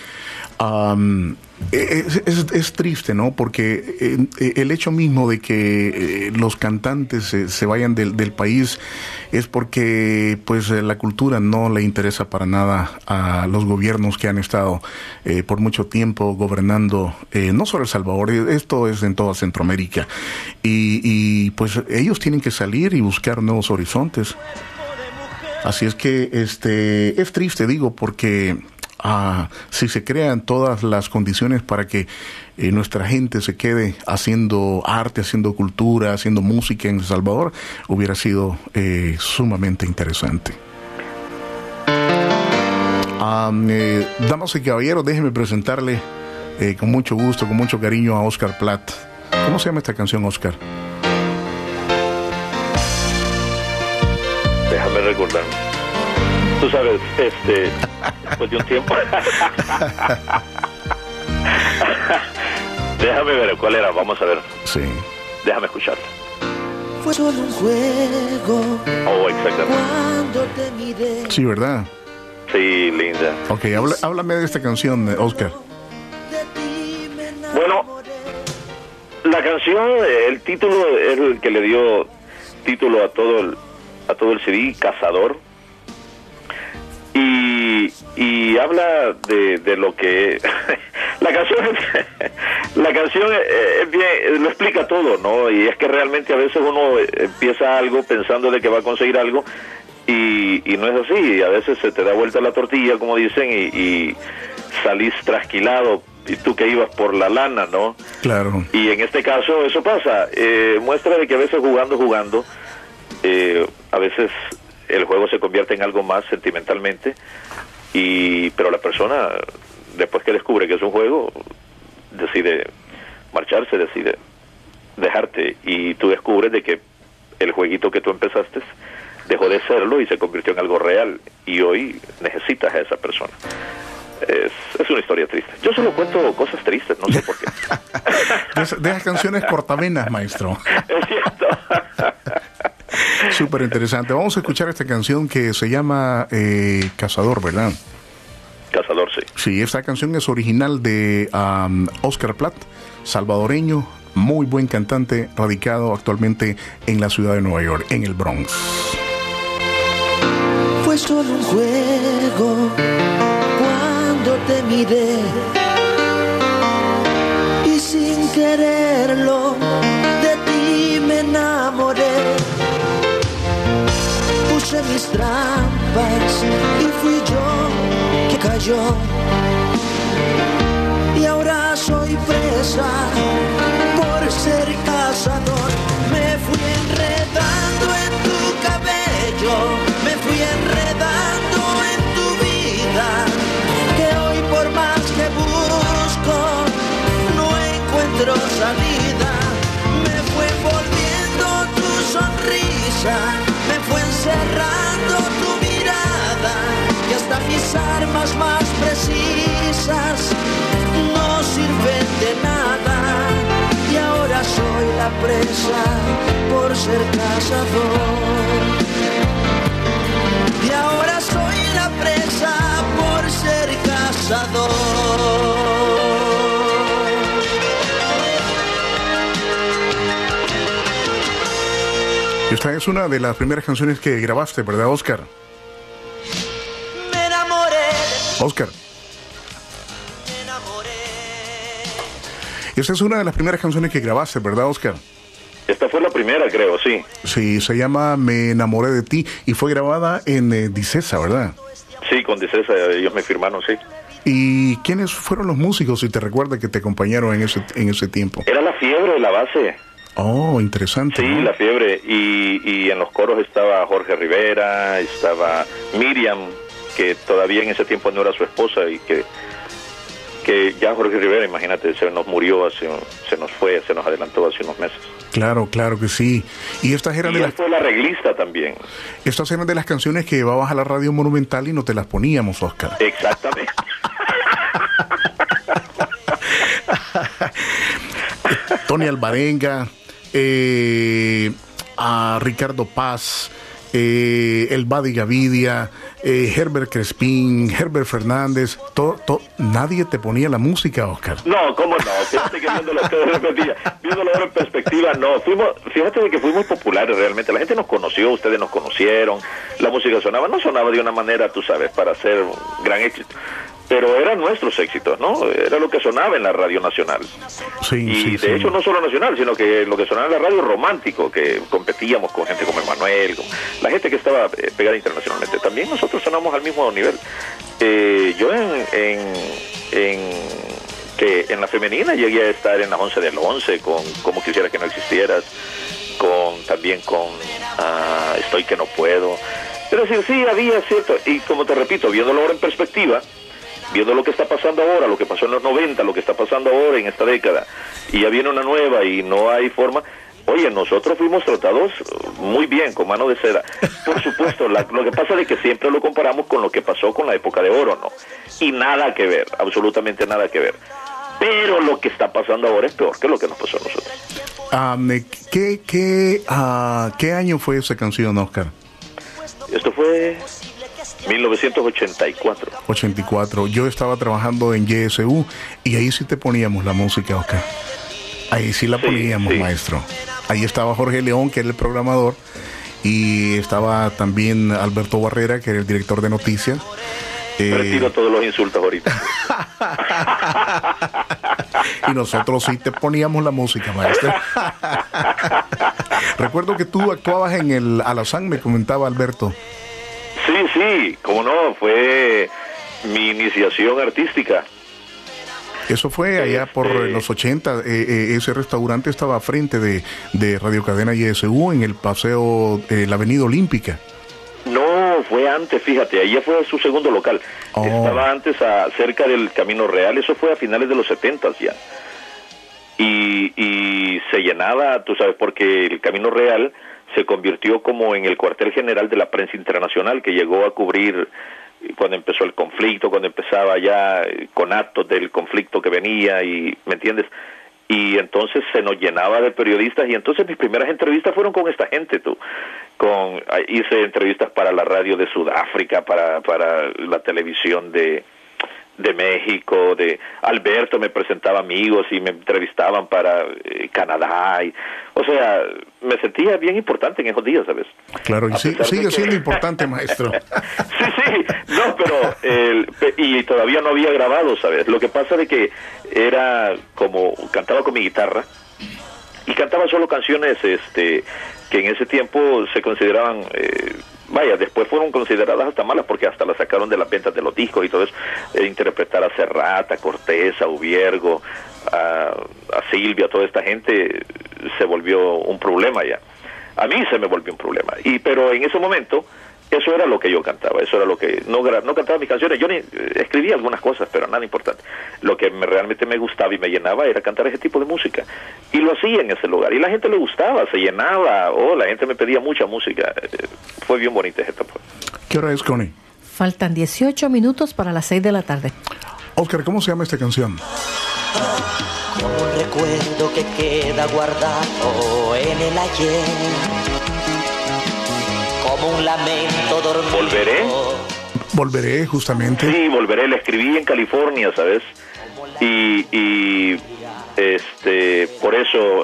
es triste, ¿no? Porque el hecho mismo de que los cantantes se vayan del país es porque pues la cultura no le interesa para nada a los gobiernos que han estado por mucho tiempo gobernando no solo El Salvador, esto es en toda Centroamérica y pues ellos tienen que salir y buscar nuevos horizontes. Así es que es triste, digo, porque si se crean todas las condiciones para que nuestra gente se quede haciendo arte, haciendo cultura, haciendo música en El Salvador, hubiera sido sumamente interesante. Damas y caballeros, déjenme presentarle con mucho gusto, con mucho cariño a Oscar Platt. ¿Cómo se llama esta canción, Oscar? Déjame recordar. Tú sabes, después de un tiempo. Déjame ver cuál era, vamos a ver. Sí. Déjame escucharlo. Fue solo un juego. Oh, exactamente. Cuando te miré. Sí, ¿verdad? Sí, linda. Ok, háblame de esta canción, Oscar. Bueno, la canción, el título es el que le dio título a todo el CD, Cazador, y habla de lo que la canción es bien, lo explica todo, ¿no? Y es que realmente a veces uno empieza algo pensando de que va a conseguir algo y no es así. A veces se te da vuelta la tortilla, como dicen, y salís trasquilado, y tú que ibas por la lana, ¿no? Claro. Y en este caso eso pasa. Muestra de que a veces jugando, a veces el juego se convierte en algo más sentimentalmente, pero la persona, después que descubre que es un juego, decide marcharse, decide dejarte, y tú descubres de que el jueguito que tú empezaste dejó de serlo y se convirtió en algo real, y hoy necesitas a esa persona. Es una historia triste. Yo solo cuento cosas tristes, no sé por qué. De esas canciones cortavenas, maestro. Es cierto. Súper interesante. Vamos a escuchar esta canción que se llama Cazador, ¿verdad? Cazador, sí. Sí, esta canción es original de Oscar Platt, salvadoreño, muy buen cantante, radicado actualmente en la ciudad de Nueva York, en el Bronx. Fue solo un juego cuando te miré, y sin quererlo de ti me enamoré. Puse mis trampas y fui yo que cayó, y ahora soy presa por ser cazador. Me fui enredando en tu cabello, me fui enredando en tu vida, que hoy por más que busco no encuentro salida. Me fue envolviendo tu sonrisa, me fue encerrando tu mirada, y hasta mis armas más precisas no sirven de nada. Y ahora soy la presa por ser cazador. Y ahora soy la presa por ser cazador. Esta es una de las primeras canciones que grabaste, ¿verdad, Oscar? Me enamoré. Oscar. Me enamoré. Esta es una de las primeras canciones que grabaste, ¿verdad, Oscar? Esta fue la primera, creo, sí. Sí, se llama Me enamoré de ti y fue grabada en Dicesa, ¿verdad? Sí, con Dicesa, ellos me firmaron, sí. ¿Y quiénes fueron los músicos, si te recuerdas, que te acompañaron en ese tiempo? Era La Fiebre de la base. Oh, interesante. Sí, ¿no? La Fiebre. Y en los coros estaba Jorge Rivera, estaba Miriam, que todavía en ese tiempo no era su esposa, y que ya Jorge Rivera, imagínate, se nos murió, se nos adelantó hace unos meses. Claro, claro que sí. Y estas eran de las... fue la arreglista también. Estas eran de las canciones que llevabas a la radio Monumental y no te las poníamos, Oscar. Exactamente. Tony Alvarenga, a Ricardo Paz, el Badi Gavidia, Herbert Crespín, Herbert Fernández, nadie te ponía la música, Oscar. No, ¿cómo no? Fíjate que viéndolo ahora en perspectiva, no. Fíjate de que fuimos populares realmente. La gente nos conoció, ustedes nos conocieron, la música no sonaba de una manera, tú sabes, para hacer un gran éxito, pero eran nuestros éxitos, ¿no? Era lo que sonaba en la radio nacional. Sí, y de hecho no solo nacional, sino que lo que sonaba en la radio romántico, que competíamos con gente como Emanuel, con la gente que estaba pegada internacionalmente. También nosotros sonamos al mismo nivel. Yo en la femenina llegué a estar en las 11 del 11, con Como Quisiera Que No Existieras, también con Estoy Que No Puedo. Pero sí había cierto, y como te repito, viéndolo ahora en perspectiva, viendo lo que está pasando ahora, lo que pasó en los 90, lo que está pasando ahora en esta década, y ya viene una nueva y no hay forma. Oye, nosotros fuimos tratados muy bien, con mano de seda. Por supuesto, lo que pasa es que siempre lo comparamos con lo que pasó con la época de oro, ¿no? Y nada que ver, absolutamente nada que ver. Pero lo que está pasando ahora es peor que lo que nos pasó a nosotros. ¿Qué año fue esa canción, Oscar? Esto fue 1984. 84. Yo estaba trabajando en YSU y ahí sí te poníamos la música, Oscar. Ahí sí la poníamos, maestro. Ahí estaba Jorge León, que era el programador, y estaba también Alberto Barrera, que era el director de noticias. Retiro todos los insultos ahorita. Y nosotros sí te poníamos la música, maestro. Recuerdo que tú actuabas en el Alazán, me comentaba Alberto. Sí, cómo no, fue mi iniciación artística. Eso fue allá por los 80. Ese restaurante estaba frente de Radio Cadena YSU en el paseo, la Avenida Olímpica. No, fue antes, fíjate, ahí fue su segundo local. Estaba antes cerca del Camino Real, eso fue a finales de los 70 ya. Y se llenaba, tú sabes, porque el Camino Real se convirtió como en el cuartel general de la prensa internacional, que llegó a cubrir cuando empezó el conflicto, cuando empezaba ya con actos del conflicto que venía, y ¿me entiendes? Y entonces se nos llenaba de periodistas, y entonces mis primeras entrevistas fueron con esta gente, hice entrevistas para la radio de Sudáfrica, para la televisión de México, de Alberto me presentaba amigos y me entrevistaban para Canadá, o sea, me sentía bien importante en esos días, ¿sabes? Claro, y sigue siendo importante, maestro. Sí, no, pero y todavía no había grabado, ¿sabes? Lo que pasa de que era como, cantaba con mi guitarra y cantaba solo canciones que en ese tiempo se consideraban, después fueron consideradas hasta malas porque hasta las sacaron de las ventas de los discos y todo eso. Interpretar a Serrat, a Cortés, a Ubiergo, a Silvia, toda esta gente se volvió un problema ya. A mí se me volvió un problema. Pero en ese momento, eso era lo que yo cantaba, eso era lo que... No cantaba mis canciones, yo escribía algunas cosas, pero nada importante. Lo que realmente me gustaba y me llenaba era cantar ese tipo de música. Y lo hacía en ese lugar. Y la gente le gustaba, se llenaba, la gente me pedía mucha música. Fue bien bonita esa etapa. ¿Qué hora es, Connie? Faltan 18 minutos para las 6 de la tarde. Oscar, ¿cómo se llama esta canción? Como un recuerdo que queda guardado en el ayer, como un lamento dormido. Volveré, justamente. Sí, volveré, la escribí en California, ¿sabes? Y por eso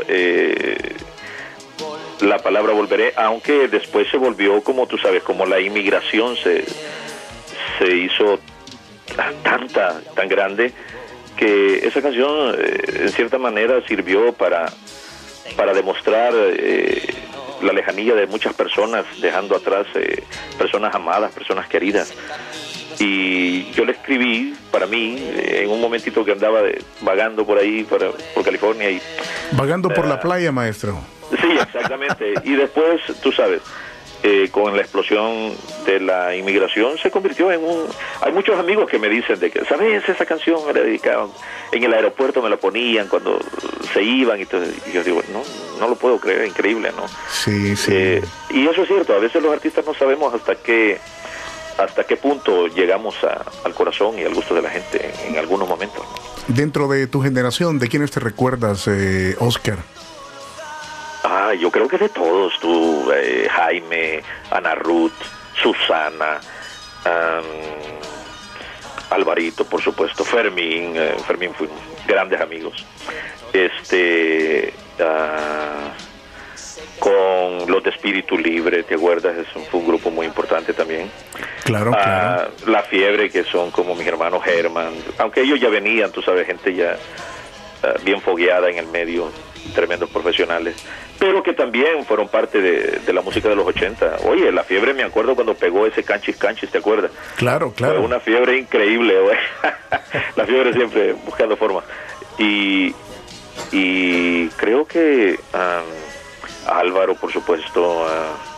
la palabra volveré, aunque después se volvió, como tú sabes, como la inmigración se hizo tan grande, que esa canción en cierta manera sirvió para demostrar la lejanía de muchas personas, dejando atrás personas amadas, personas queridas. Y yo la escribí para mí en un momentito que andaba vagando por ahí, por California. Vagando por la playa, maestro. Sí, exactamente. Y después, tú sabes, con la explosión de la inmigración se convirtió en Hay muchos amigos que me dicen de que, ¿sabes? Esa canción me la dedicaban. En el aeropuerto me la ponían cuando se iban. Y yo digo, no lo puedo creer, increíble, ¿no? Sí. Y eso es cierto, a veces los artistas no sabemos hasta qué punto llegamos al corazón y al gusto de la gente en algunos momentos. Dentro de tu generación, ¿de quiénes te recuerdas, Oscar? Yo creo que de todos, tú, Jaime, Ana Ruth, Susana, Alvarito, por supuesto, Fermín fuimos grandes amigos. Con los de Espíritu Libre, ¿te acuerdas? Fue un grupo muy importante también. Claro. La Fiebre, que son como mis hermanos Herman, aunque ellos ya venían, tú sabes, gente ya bien fogueada en el medio, tremendos profesionales, pero que también fueron parte de la música de los 80. Oye, La Fiebre, me acuerdo cuando pegó ese Canchis Canchis, ¿te acuerdas? Claro. Fue una fiebre increíble, güey. La Fiebre siempre buscando formas. Y creo que Álvaro, por supuesto,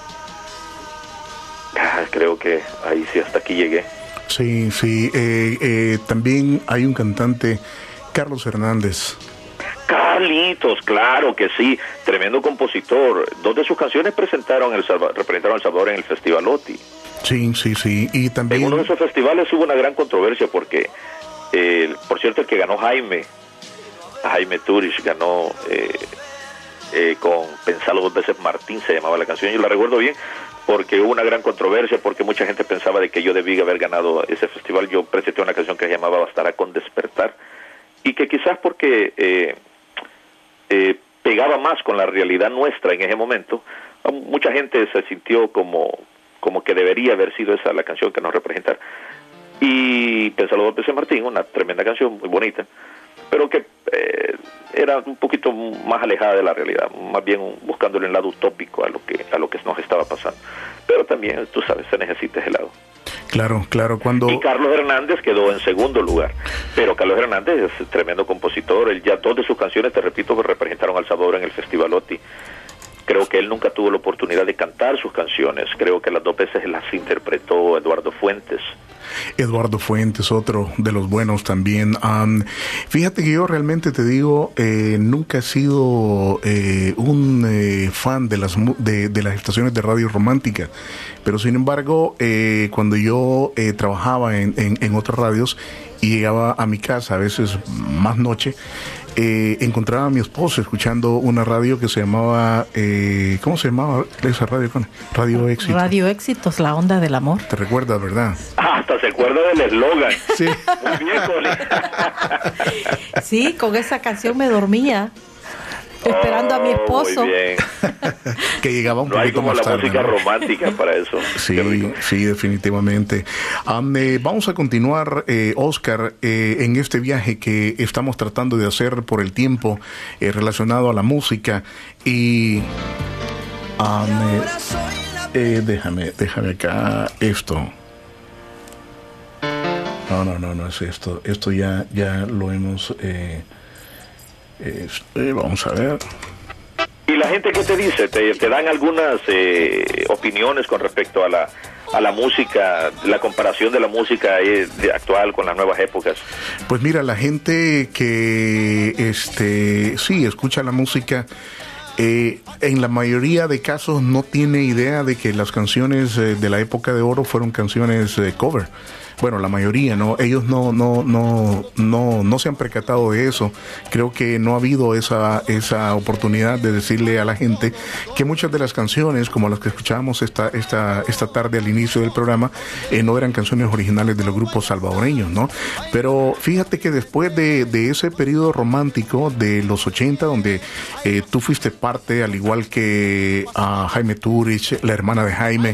creo que ahí sí, hasta aquí llegué. Sí. También hay un cantante, Carlos Hernández. Carlitos, claro que sí, tremendo compositor. 2 de sus canciones representaron a El Salvador en el Festival OTI. Sí. Y también... En uno de esos festivales hubo una gran controversia porque, por cierto, el que ganó Jaime Turish, ganó con Pensalo 2 veces Martín, se llamaba la canción. Yo la recuerdo bien porque hubo una gran controversia, porque mucha gente pensaba de que yo debía haber ganado ese festival. Yo presenté una canción que se llamaba Bastará con Despertar, y que quizás porque pegaba más con la realidad nuestra en ese momento, mucha gente se sintió como que debería haber sido esa la canción que nos representara. Y Pensador P.C. Martín, una tremenda canción, muy bonita, pero que era un poquito más alejada de la realidad, más bien buscándole el lado utópico a lo que nos estaba pasando. Pero también, tú sabes, se necesita ese lado. Claro, cuando... Y Carlos Hernández quedó en segundo lugar, pero Carlos Hernández es tremendo compositor. Él ya 2 de sus canciones, te repito, representaron a El Salvador en el Festival OTI. Creo que él nunca tuvo la oportunidad de cantar sus canciones, creo que las 2 veces las interpretó Eduardo Fuentes. Eduardo Fuentes, otro de los buenos también. Fíjate que yo realmente te digo, nunca he sido un fan de las estaciones de radio romántica, pero sin embargo, cuando yo trabajaba en otras radios y llegaba a mi casa, a veces más noche, encontraba a mi esposo escuchando una radio que se llamaba, ¿cómo se llamaba esa radio? Radio Éxitos. Radio Éxitos, la onda del amor. ¿Te recuerdas, verdad? Hasta se acuerda del eslogan. Sí. Muy bien, Connie. Sí, con esa canción me dormía, esperando a mi esposo. Muy bien. Que llegaba un poquito más tarde. No hay como la música romántica para eso. Sí, definitivamente. Vamos a continuar, Oscar, en este viaje que estamos tratando de hacer por el tiempo relacionado a la música. Y déjame acá esto. No es esto. Esto ya lo hemos... vamos a ver. ¿Y la gente qué te dice? ¿Te dan algunas opiniones con respecto a la música, la comparación de la música actual con las nuevas épocas? Pues mira, la gente que sí escucha la música, en la mayoría de casos no tiene idea de que las canciones de la época de oro fueron canciones cover. Bueno, la mayoría, ¿no? Ellos no se han percatado de eso. Creo que no ha habido esa oportunidad de decirle a la gente que muchas de las canciones, como las que escuchábamos esta tarde al inicio del programa, no eran canciones originales de los grupos salvadoreños, ¿no? Pero fíjate que después de ese periodo romántico de los 80, donde tú fuiste parte, al igual que Jaime Turich, la hermana de Jaime,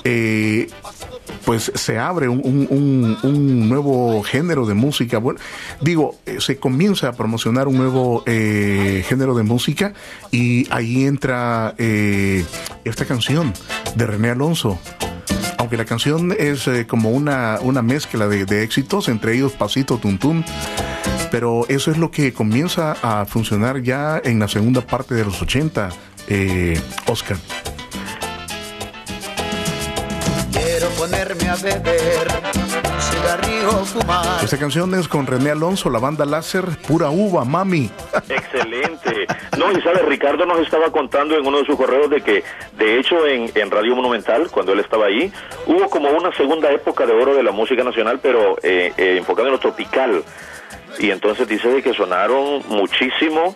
pues se abre un nuevo género de música. Bueno, se comienza a promocionar un nuevo género de música, y ahí entra esta canción de René Alonso. Aunque la canción es como una mezcla de éxitos, entre ellos Pasito Tum Tum, pero eso es lo que comienza a funcionar ya en la segunda parte de los 80, Oscar. Ponerme a beber, un cigarrillo, fumar. Esta canción es con René Alonso, la banda Láser, Pura Uva, Mami. Excelente. No, y sabes, Ricardo nos estaba contando en uno de sus correos de que, de hecho, en Radio Monumental, cuando él estaba ahí, hubo como una segunda época de oro de la música nacional, pero enfocada en lo tropical. Y entonces dice de que sonaron muchísimo.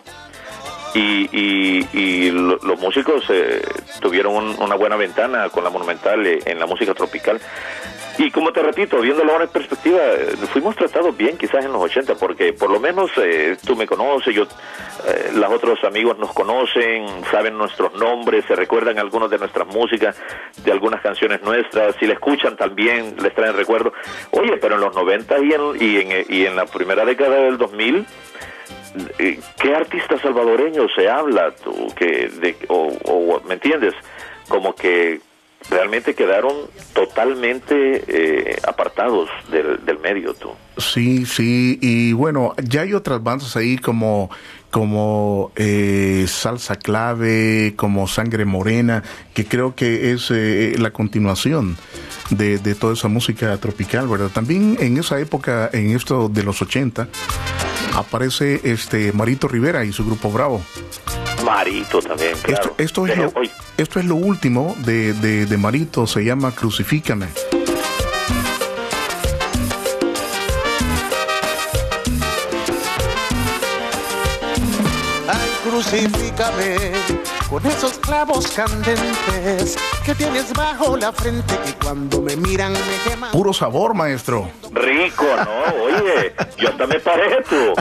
Y los músicos tuvieron una buena ventana con la Monumental en la música tropical. Y como te repito, viéndolo ahora en perspectiva, fuimos tratados bien quizás en los 80, porque por lo menos tú me conoces, los otros amigos nos conocen, saben nuestros nombres, se recuerdan algunos de nuestras músicas, de algunas canciones nuestras, si la escuchan también les traen recuerdo. Oye, pero en los 90 y en la primera década del 2000, ¿qué artistas salvadoreños se habla tú? ¿Me entiendes? Como que realmente quedaron totalmente apartados del medio, tú. Sí, y bueno, ya hay otras bandas ahí como Salsa Clave, como Sangre Morena, que creo que es la continuación de toda esa música tropical, ¿verdad? También en esa época, en esto de los 80, aparece Marito Rivera y su grupo Bravo. Marito también, claro. Esto es lo último de Marito, se llama Crucifícame. Ay, crucifícame con esos clavos candentes que tienes bajo la frente que cuando me miran me queman. Puro sabor, maestro. Rico, ¿no? Oye, yo hasta me paré, tú.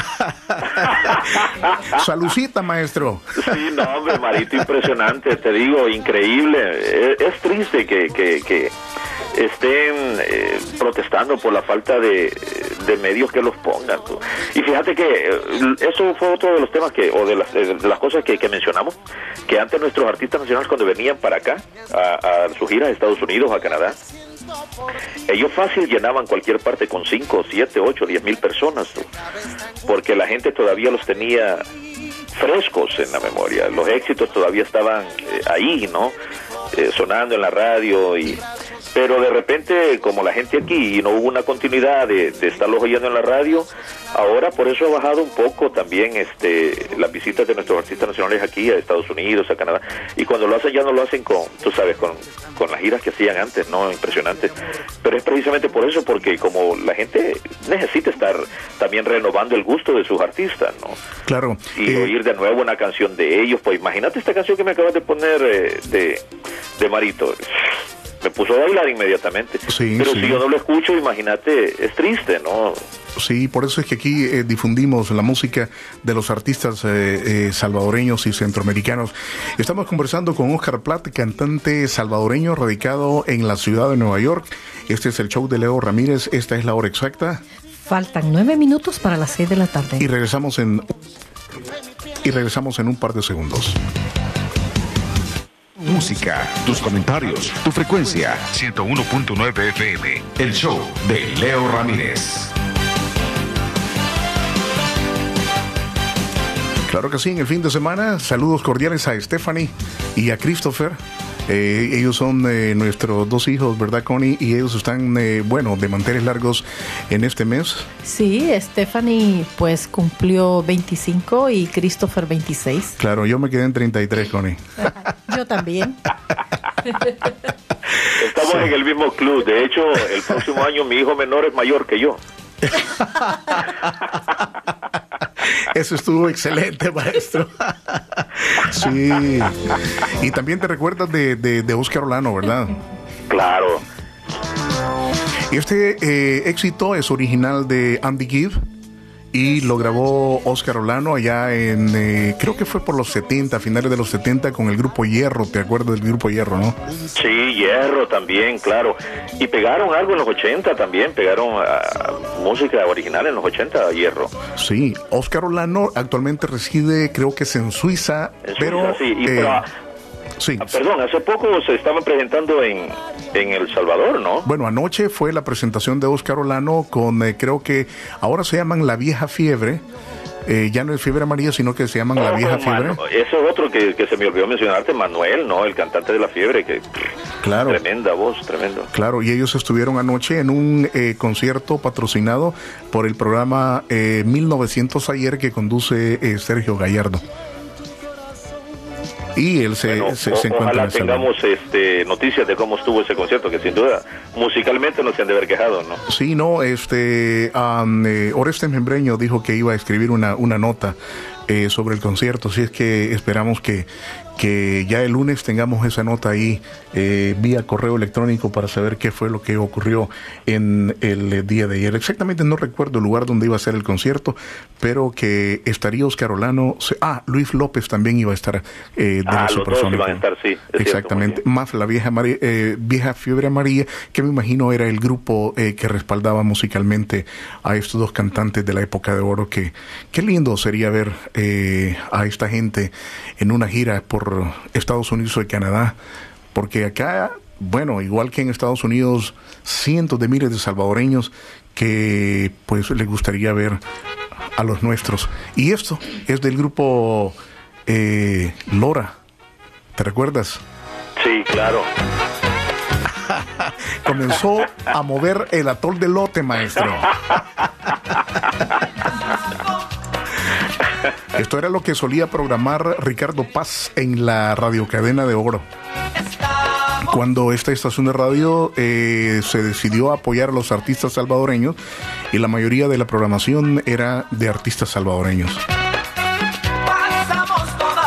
Salucita, maestro. Sí, no, hombre, Marito, impresionante, te digo, increíble. Es triste que estén protestando por la falta de medios que los pongan, tú. Y fíjate que eso fue otro de los temas de las cosas que mencionamos, que antes nuestros artistas nacionales cuando venían para acá a sus giras a Estados Unidos, a Canadá, ellos fácil llenaban cualquier parte con 5, 7, 8, 10 mil personas, tú, porque la gente todavía los tenía frescos en la memoria, los éxitos todavía estaban ahí, ¿no? Sonando en la radio pero de repente, como la gente aquí no hubo una continuidad de estarlos oyendo en la radio, ahora por eso ha bajado un poco también las visitas de nuestros artistas nacionales aquí a Estados Unidos, a Canadá, y cuando lo hacen ya no lo hacen con las giras que hacían antes, ¿no? Impresionantes. Pero es precisamente por eso, porque como la gente necesita estar también renovando el gusto de sus artistas, ¿no? Claro. Y oír de nuevo una canción de ellos, pues imagínate esta canción que me acabas de poner de Marito. Me puso a bailar inmediatamente. Sí, pero sí. Si yo no lo escucho, imagínate, es triste, ¿no? Sí, por eso es que aquí difundimos la música de los artistas salvadoreños y centroamericanos. Estamos conversando con Óscar Plat, cantante salvadoreño radicado en la ciudad de Nueva York. Este es el show de Leo Ramírez. Esta es la hora exacta. Faltan 9 minutos para las 6 de la tarde. Y regresamos en un par de segundos. Música, tus comentarios, tu frecuencia. 101.9 FM. El show de Leo Ramírez. Claro que sí, en el fin de semana, saludos cordiales a Stephanie y a Christopher. Ellos son nuestros dos hijos, ¿verdad, Connie? Y ellos están, de manteles largos en este mes. Sí, Stephanie pues cumplió 25 y Christopher 26. Claro, yo me quedé en 33, Connie. Yo también. Estamos en el mismo club. De hecho, el próximo año mi hijo menor es mayor que yo. Eso estuvo excelente, maestro. Sí. Y también te recuerdas de Óscar Olano, ¿verdad? Claro. Este éxito es original de Andy Gibb y lo grabó Óscar Olano allá en, creo que fue por los 70, finales de los 70, con el grupo Hierro. ¿Te acuerdas del grupo Hierro, no? Sí, Hierro también, claro. Y pegaron algo en los 80 también, pegaron música original en los 80, Hierro. Sí, Óscar Olano actualmente reside, creo que es en Suiza, pero... Sí, sí. Perdón, hace poco se estaban presentando en El Salvador, ¿no? Bueno, anoche fue la presentación de Óscar Olano con, creo que ahora se llaman La Vieja Fiebre. Ya no es Fiebre Amarilla, sino que se llaman La Vieja Fiebre. Ese es otro que se me olvidó mencionarte, Manuel, ¿no? El cantante de La Fiebre, que claro, tremenda voz, tremendo. Claro, y ellos estuvieron anoche en un concierto patrocinado por el programa 1900 Ayer que conduce Sergio Gallardo. Y él se encuentra ojalá en el tengamos noticias de cómo estuvo ese concierto, que sin duda musicalmente no se han de haber quejado, ¿no? Sí, no, Orestes Membreño dijo que iba a escribir una nota sobre el concierto, así es que esperamos que ya el lunes tengamos esa nota ahí vía correo electrónico para saber qué fue lo que ocurrió en el día de ayer. Exactamente no recuerdo el lugar donde iba a ser el concierto, pero que estaría Óscar Olano, Luis López también iba a estar de la Supersónica. Van a estar, sí, exactamente, cierto, más la vieja Fiebre Amarilla, que me imagino era el grupo que respaldaba musicalmente a estos dos cantantes de la época de oro. Qué lindo sería ver a esta gente en una gira por Estados Unidos y Canadá, porque acá, igual que en Estados Unidos, cientos de miles de salvadoreños que pues les gustaría ver a los nuestros. Y esto es del grupo Lora, ¿te recuerdas? Sí, claro. Comenzó a mover el atol de Lote, maestro. Esto era lo que solía programar Ricardo Paz en la radiocadena de Oro. Cuando esta estación de radio se decidió a apoyar a los artistas salvadoreños, y la mayoría de la programación era de artistas salvadoreños. Pasamos toda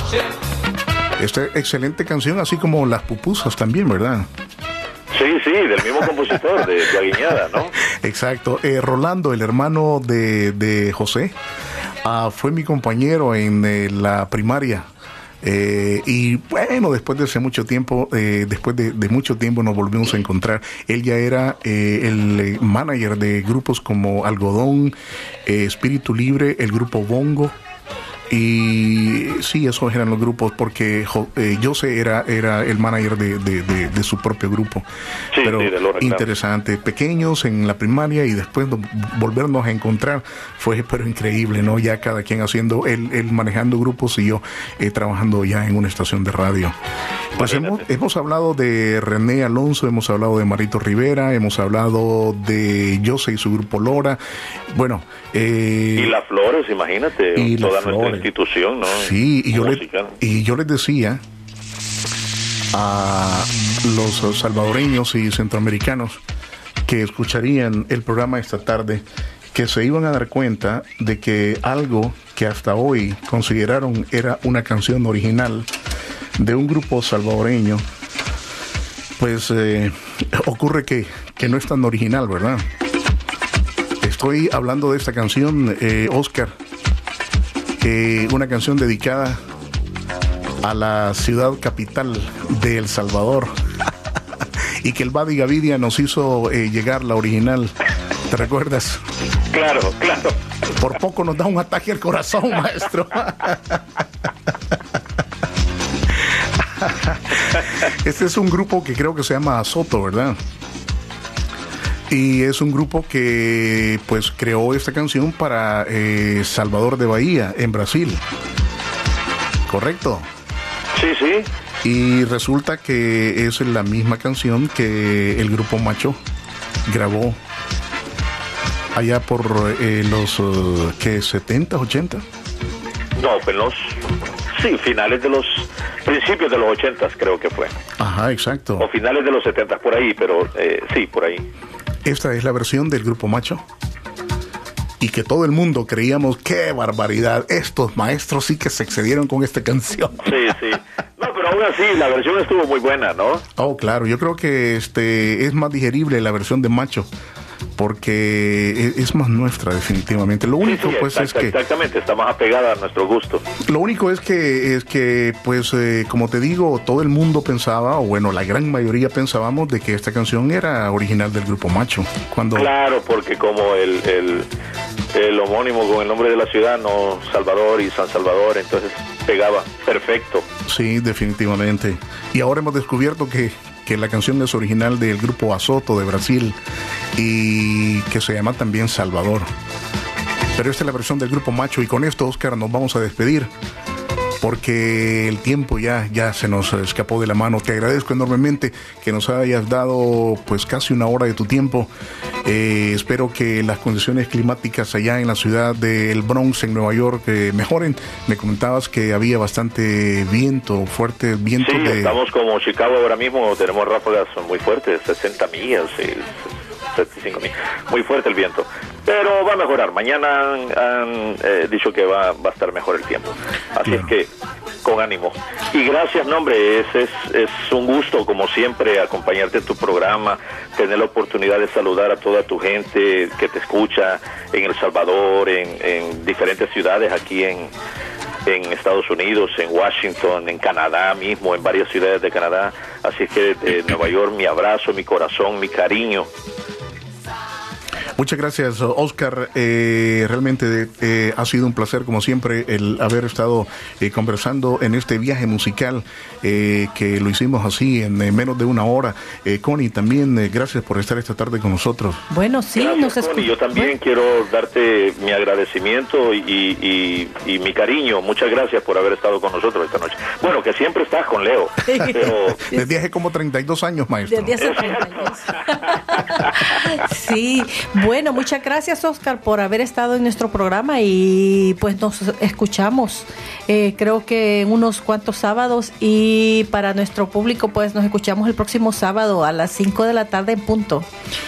Esta excelente canción, así como Las Pupusas también, ¿verdad? Sí, del mismo compositor, de Aguiñada, ¿no? Exacto. Rolando, el hermano de José, fue mi compañero en la primaria. Y bueno, después de hace mucho tiempo, después de mucho tiempo nos volvimos a encontrar. Él ya era el manager de grupos como Algodón, Espíritu Libre, el grupo Bongo. Y sí, esos eran los grupos, porque José era el manager de su propio grupo. Sí, pero sí, interesante, pequeños en la primaria y después volvernos a encontrar fue pero increíble, ¿no? Ya cada quien haciendo, él manejando grupos y yo trabajando ya en una estación de radio. Pues hemos hablado de René Alonso, hemos hablado de Marito Rivera, hemos hablado de José y su grupo Lora. Bueno, y Las Flores, imagínate, y toda nuestra Flores. Institución, ¿no? Sí, y yo les decía a los salvadoreños y centroamericanos que escucharían el programa esta tarde, que se iban a dar cuenta de que algo que hasta hoy consideraron era una canción original de un grupo salvadoreño, pues ocurre que no es tan original, ¿verdad? Estoy hablando de esta canción, Oscar, una canción dedicada a la ciudad capital de El Salvador y que el Badi Gavidia nos hizo llegar la original. ¿Te recuerdas? Claro. Por poco nos da un ataque al corazón, maestro. Este es un grupo que creo que se llama Azoto, ¿verdad? Y es un grupo que pues creó esta canción para Salvador de Bahía, en Brasil. ¿Correcto? Sí. Y resulta que es la misma canción que el grupo Macho grabó allá por los ¿qué? 70, 80. No, pues finales de los principios de los 80 creo que fue. Ajá, exacto. O finales de los 70 por ahí, pero sí, por ahí. Esta es la versión del grupo Macho. Y que todo el mundo creíamos, ¡qué barbaridad! Estos maestros sí que se excedieron con esta canción. Sí. No, pero aún así, la versión estuvo muy buena, ¿no? Oh, claro. Yo creo que es más digerible la versión de Macho, porque es más nuestra, definitivamente. Lo único, es que... Exactamente, está más apegada a nuestro gusto. Lo único es que pues, como te digo, todo el mundo pensaba, o bueno, la gran mayoría pensábamos de que esta canción era original del grupo Macho. Claro, porque como el homónimo con el nombre de la ciudad, no Salvador y San Salvador, entonces pegaba perfecto. Sí, definitivamente. Y ahora hemos descubierto que la canción es original del grupo Azoto de Brasil y que se llama también Salvador. Pero esta es la versión del grupo Macho, y con esto, Oscar, nos vamos a despedir porque el tiempo ya se nos escapó de la mano. Te agradezco enormemente que nos hayas dado pues casi una hora de tu tiempo. Espero que las condiciones climáticas allá en la ciudad del Bronx, en Nueva York, mejoren. Me comentabas que había bastante viento, fuerte viento. Sí, estamos como Chicago ahora mismo, tenemos ráfagas muy fuertes, 60 millas, 75 millas, muy fuerte el viento. Pero va a mejorar. Mañana han dicho que va a estar mejor el tiempo. Así es que, con ánimo. Y gracias, hombre, es un gusto, como siempre, acompañarte en tu programa, tener la oportunidad de saludar a toda tu gente que te escucha en El Salvador, en diferentes ciudades aquí en Estados Unidos, en Washington, en Canadá mismo, en varias ciudades de Canadá. Así es que de Nueva York, mi abrazo, mi corazón, mi cariño. Muchas gracias, Oscar. Realmente ha sido un placer, como siempre, el haber estado conversando en este viaje musical que lo hicimos así en menos de una hora. Connie, también gracias por estar esta tarde con nosotros. Bueno, sí, gracias, Connie. Yo también quiero darte mi agradecimiento y mi cariño. Muchas gracias por haber estado con nosotros esta noche. Bueno, que siempre estás con Leo. Pero... Desde hace como 32 años, maestro. Desde hace 30 años. Sí. Bueno, muchas gracias, Oscar, por haber estado en nuestro programa, y pues nos escuchamos creo que en unos cuantos sábados, y para nuestro público pues nos escuchamos el próximo sábado a las 5 de la tarde en punto.